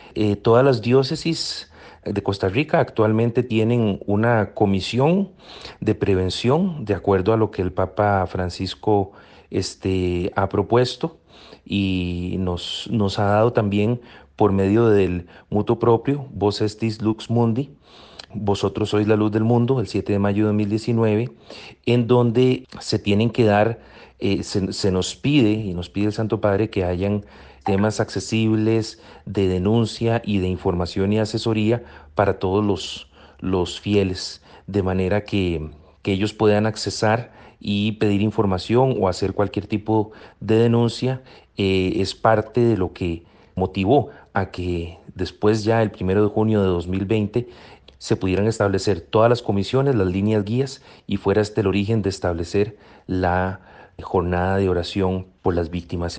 Todas las diócesis de Costa Rica actualmente tienen una comisión de prevención, de acuerdo a lo que el Papa Francisco ha propuesto y nos ha dado también por medio del mutuo propio, Vos Estis Lux Mundi, vosotros sois la luz del mundo, el 7 de mayo de 2019, en donde se tienen que dar, se nos pide y nos pide el Santo Padre que hayan temas accesibles de denuncia y de información y asesoría para todos los fieles, de manera que ellos puedan accesar y pedir información o hacer cualquier tipo de denuncia. Es parte de lo que motivó a que después ya el 1 de junio de 2020 se pudieran establecer todas las comisiones, las líneas guías y fuera este el origen de establecer la jornada de oración por las víctimas.